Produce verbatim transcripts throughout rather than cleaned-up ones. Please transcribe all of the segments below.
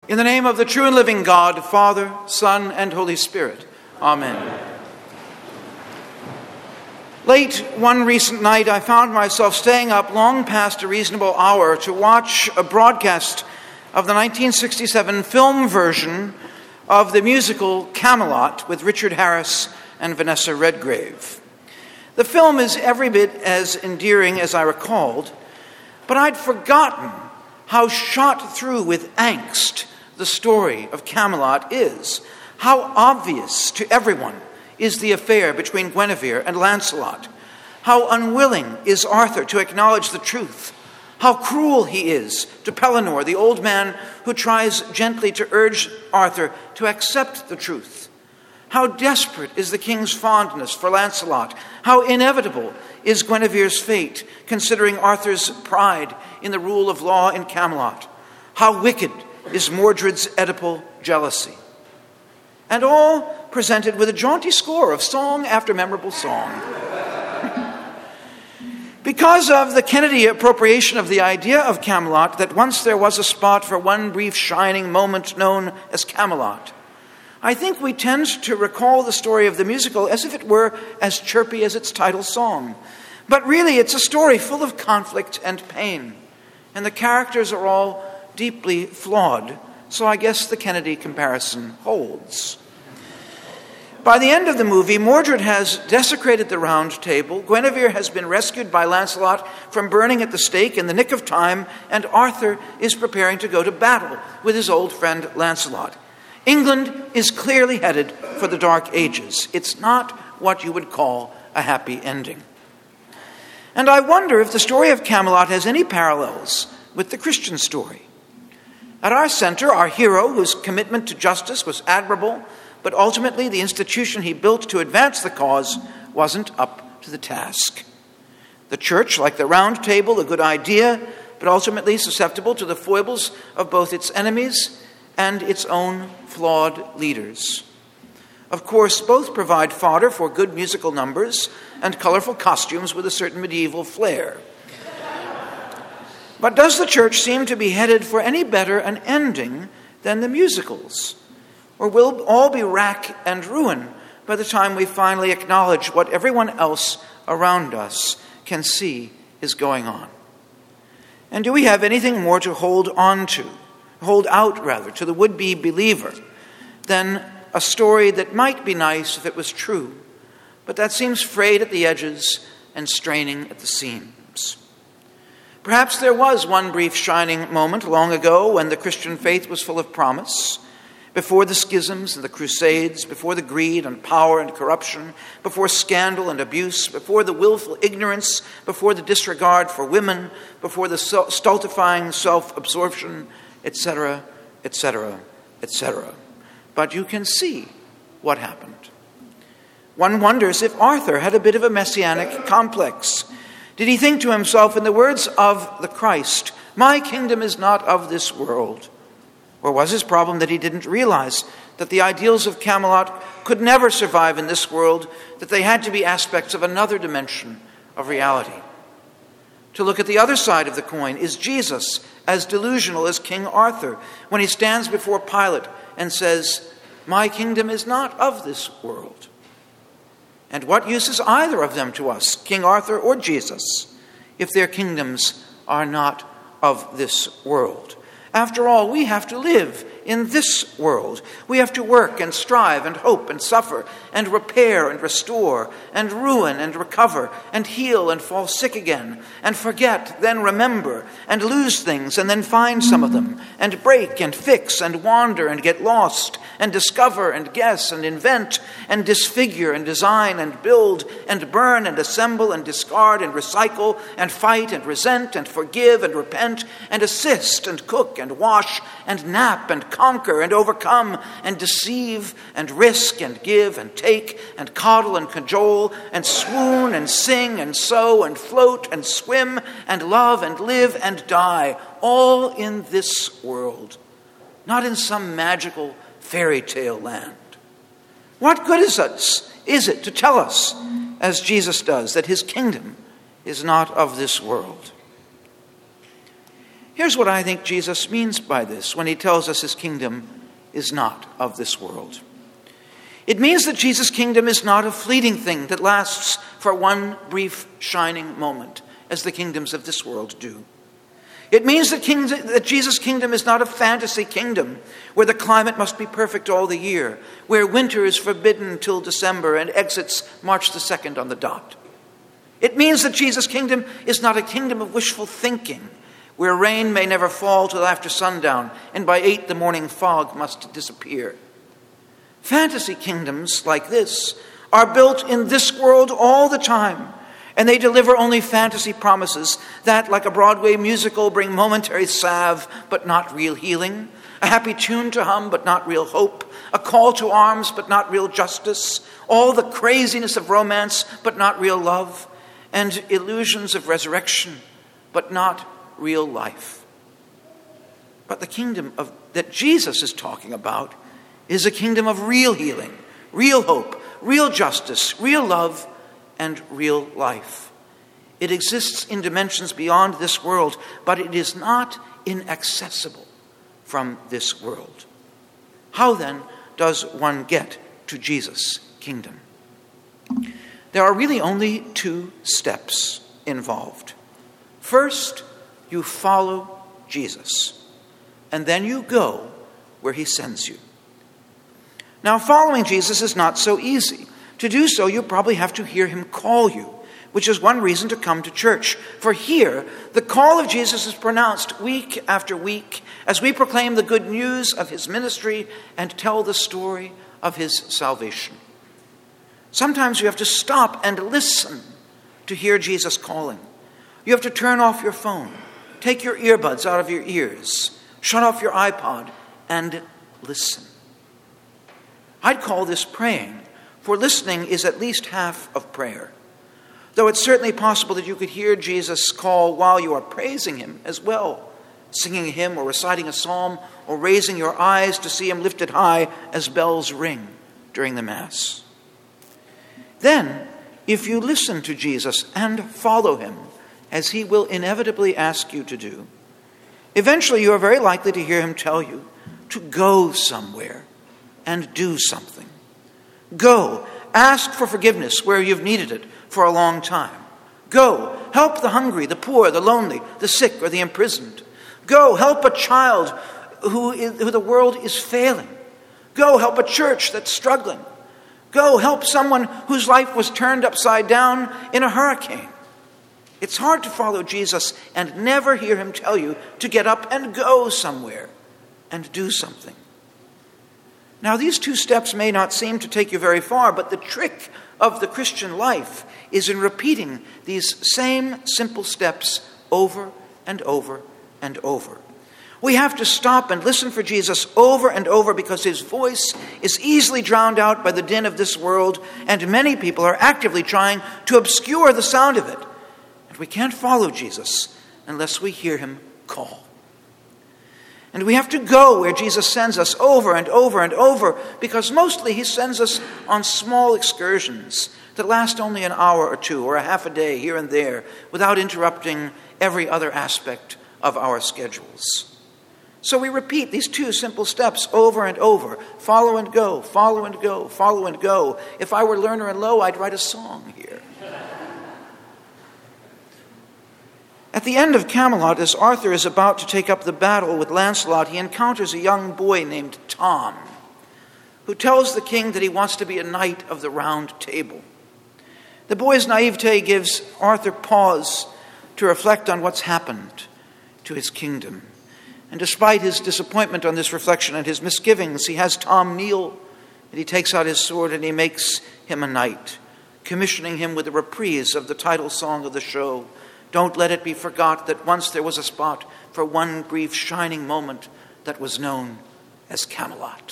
In the name of the true and living God, Father, Son, and Holy Spirit. Amen. Late one recent night, I found myself staying up long past a reasonable hour to watch a broadcast of the nineteen sixty-seven film version of the musical Camelot with Richard Harris and Vanessa Redgrave. The film is every bit as endearing as I recalled, but I'd forgotten how shot through with angst the story of Camelot is. How obvious to everyone is the affair between Guinevere and Lancelot. How unwilling is Arthur to acknowledge the truth. How cruel he is to Pellinore, the old man who tries gently to urge Arthur to accept the truth. How desperate is the king's fondness for Lancelot. How inevitable is Guinevere's fate, considering Arthur's pride in the rule of law in Camelot. How wicked is Mordred's Oedipal jealousy. And all presented with a jaunty score of song after memorable song. Because of the Kennedy appropriation of the idea of Camelot, that once there was a spot for one brief shining moment known as Camelot, I think we tend to recall the story of the musical as if it were as chirpy as its title song. But really, it's a story full of conflict and pain, and the characters are all deeply flawed, so I guess the Kennedy comparison holds. By the end of the movie, Mordred has desecrated the Round Table, Guinevere has been rescued by Lancelot from burning at the stake in the nick of time, and Arthur is preparing to go to battle with his old friend Lancelot. England is clearly headed for the Dark Ages. It's not what you would call a happy ending. And I wonder if the story of Camelot has any parallels with the Christian story. At our center, our hero, whose commitment to justice was admirable, but ultimately the institution he built to advance the cause wasn't up to the task. The church, like the Round Table, a good idea, but ultimately susceptible to the foibles of both its enemies and its own flawed leaders. Of course, both provide fodder for good musical numbers and colorful costumes with a certain medieval flair. But does the church seem to be headed for any better an ending than the musicals? Or will all be rack and ruin by the time we finally acknowledge what everyone else around us can see is going on? And do we have anything more to hold on to, hold out rather, to the would-be believer than a story that might be nice if it was true, but that seems frayed at the edges and straining at the seams? Perhaps there was one brief shining moment long ago when the Christian faith was full of promise, before the schisms and the crusades, before the greed and power and corruption, before scandal and abuse, before the willful ignorance, before the disregard for women, before the stultifying self-absorption, et cetera, et cetera, et cetera. But you can see what happened. One wonders if Arthur had a bit of a messianic complex. Did he think to himself, in the words of the Christ, "My kingdom is not of this world"? Or was his problem that he didn't realize that the ideals of Camelot could never survive in this world, that they had to be aspects of another dimension of reality? To look at the other side of the coin, is Jesus as delusional as King Arthur when he stands before Pilate and says, "My kingdom is not of this world"? And what use is either of them to us, King Arthur or Jesus, if their kingdoms are not of this world? After all, we have to live in this world. We have to work and strive and hope and suffer and repair and restore and ruin and recover and heal and fall sick again and forget, then remember and lose things and then find some of them and break and fix and wander and get lost and discover and guess and invent and disfigure and design and build and burn and assemble and discard and recycle and fight and resent and forgive and repent and assist and cook and wash and nap and conquer and overcome and deceive and risk and give and take and coddle and cajole and swoon and sing and sow and float and swim and love and live and die, all in this world, not in some magical fairy tale land. What good is it, is it to tell us, as Jesus does, that his kingdom is not of this world? Here's what I think Jesus means by this when he tells us his kingdom is not of this world. It means that Jesus' kingdom is not a fleeting thing that lasts for one brief shining moment, as the kingdoms of this world do. It means that, king, that Jesus' kingdom is not a fantasy kingdom where the climate must be perfect all the year, where winter is forbidden till December and exits March the second on the dot. It means that Jesus' kingdom is not a kingdom of wishful thinking, where rain may never fall till after sundown, and by eight the morning fog must disappear. Fantasy kingdoms like this are built in this world all the time, and they deliver only fantasy promises that, like a Broadway musical, bring momentary salve but not real healing, a happy tune to hum but not real hope, a call to arms but not real justice, all the craziness of romance but not real love, and illusions of resurrection but not real life. But the kingdom of, that Jesus is talking about is a kingdom of real healing, real hope, real justice, real love, and real life. It exists in dimensions beyond this world, but it is not inaccessible from this world. How then does one get to Jesus' kingdom? There are really only two steps involved. First, you follow Jesus, and then you go where he sends you. Now, following Jesus is not so easy. To do so, you probably have to hear him call you, which is one reason to come to church. For here, the call of Jesus is pronounced week after week as we proclaim the good news of his ministry and tell the story of his salvation. Sometimes you have to stop and listen to hear Jesus calling. You have to turn off your phone, take your earbuds out of your ears, shut off your iPod, and listen. I'd call this praying, for listening is at least half of prayer. Though it's certainly possible that you could hear Jesus call while you are praising him as well, singing a hymn or reciting a psalm or raising your eyes to see him lifted high as bells ring during the Mass. Then, if you listen to Jesus and follow him, as he will inevitably ask you to do, eventually you are very likely to hear him tell you to go somewhere and do something. Go, ask for forgiveness where you've needed it for a long time. Go, help the hungry, the poor, the lonely, the sick, or the imprisoned. Go, help a child who, is, who the world is failing. Go, help a church that's struggling. Go, help someone whose life was turned upside down in a hurricane. It's hard to follow Jesus and never hear him tell you to get up and go somewhere and do something. Now, these two steps may not seem to take you very far, but the trick of the Christian life is in repeating these same simple steps over and over and over. We have to stop and listen for Jesus over and over because his voice is easily drowned out by the din of this world, and many people are actively trying to obscure the sound of it. And we can't follow Jesus unless we hear him call. And we have to go where Jesus sends us over and over and over, because mostly he sends us on small excursions that last only an hour or two or a half a day here and there without interrupting every other aspect of our schedules. So we repeat these two simple steps over and over. Follow and go, follow and go, follow and go. If I were Lerner and Lowe, I'd write a song here. At the end of Camelot, as Arthur is about to take up the battle with Lancelot, he encounters a young boy named Tom, who tells the king that he wants to be a knight of the Round Table. The boy's naivete gives Arthur pause to reflect on what's happened to his kingdom. And despite his disappointment on this reflection and his misgivings, he has Tom kneel, and he takes out his sword and he makes him a knight, commissioning him with a reprise of the title song of the show, "Don't let it be forgot that once there was a spot for one brief shining moment that was known as Camelot."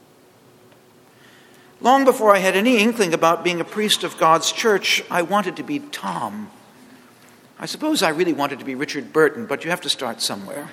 Long before I had any inkling about being a priest of God's church, I wanted to be Tom. I suppose I really wanted to be Richard Burton, but you have to start somewhere.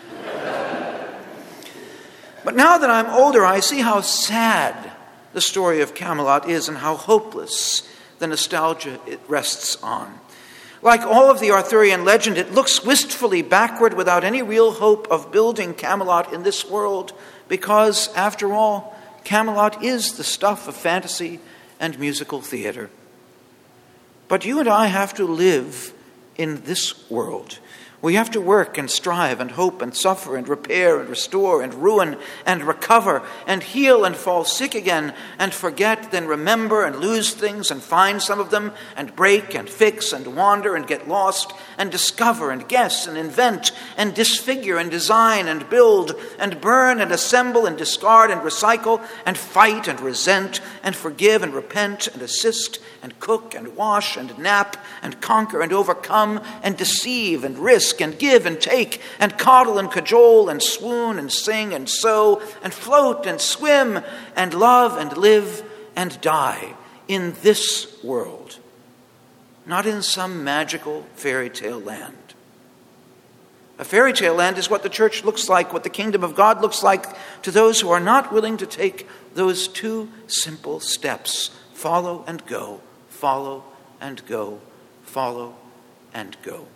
But now that I'm older, I see how sad the story of Camelot is and how hopeless the nostalgia it rests on. Like all of the Arthurian legend, it looks wistfully backward without any real hope of building Camelot in this world, because, after all, Camelot is the stuff of fantasy and musical theater. But you and I have to live in this world. We have to work and strive and hope and suffer and repair and restore and ruin and recover and heal and fall sick again and forget, then remember and lose things and find some of them and break and fix and wander and get lost and discover and guess and invent and disfigure and design and build and burn and assemble and discard and recycle and fight and resent and forgive and repent and assist and cook and wash and nap and conquer and overcome and deceive and risk and give and take and coddle and cajole and swoon and sing and sow and float and swim and love and live and die in this world, not in some magical fairy tale land. A fairy tale land is what the church looks like, what the kingdom of God looks like to those who are not willing to take those two simple steps: follow and go, follow and go, follow and go.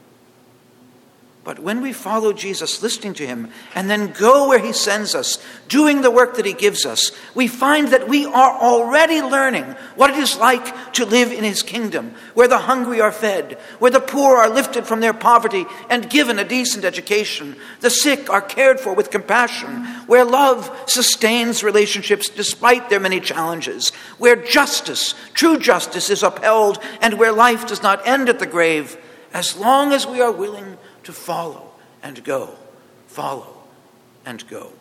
But when we follow Jesus, listening to him, and then go where he sends us, doing the work that he gives us, we find that we are already learning what it is like to live in his kingdom, where the hungry are fed, where the poor are lifted from their poverty and given a decent education, the sick are cared for with compassion, where love sustains relationships despite their many challenges, where justice, true justice, is upheld, and where life does not end at the grave, as long as we are willing to follow and go, follow and go.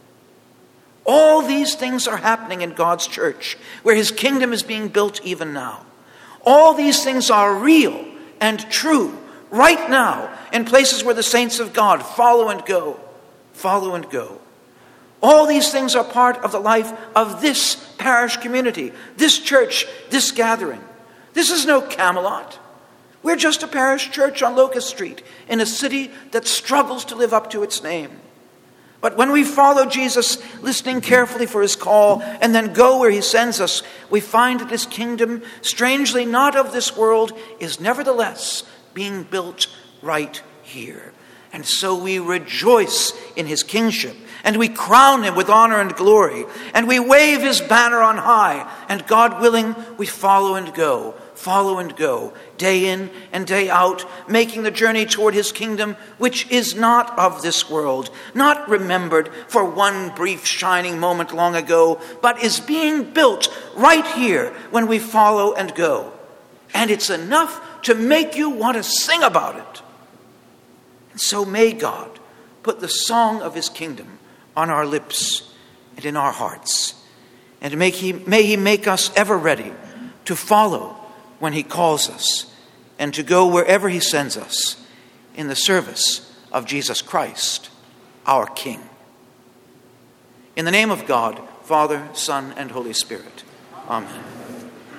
All these things are happening in God's church, where his kingdom is being built even now. All these things are real and true right now in places where the saints of God follow and go, follow and go. All these things are part of the life of this parish community, this church, this gathering. This is no Camelot. We're just a parish church on Locust Street in a city that struggles to live up to its name. But when we follow Jesus, listening carefully for his call, and then go where he sends us, we find that his kingdom, strangely not of this world, is nevertheless being built right here. And so we rejoice in his kingship, and we crown him with honor and glory, and we wave his banner on high, and God willing, we follow and go, follow and go, day in and day out, making the journey toward his kingdom, which is not of this world, not remembered for one brief shining moment long ago, but is being built right here when we follow and go. And it's enough to make you want to sing about it. And so may God put the song of his kingdom on our lips and in our hearts. And may he, may he make us ever ready to follow when he calls us, and to go wherever he sends us in the service of Jesus Christ, our King. In the name of God, Father, Son, and Holy Spirit. Amen.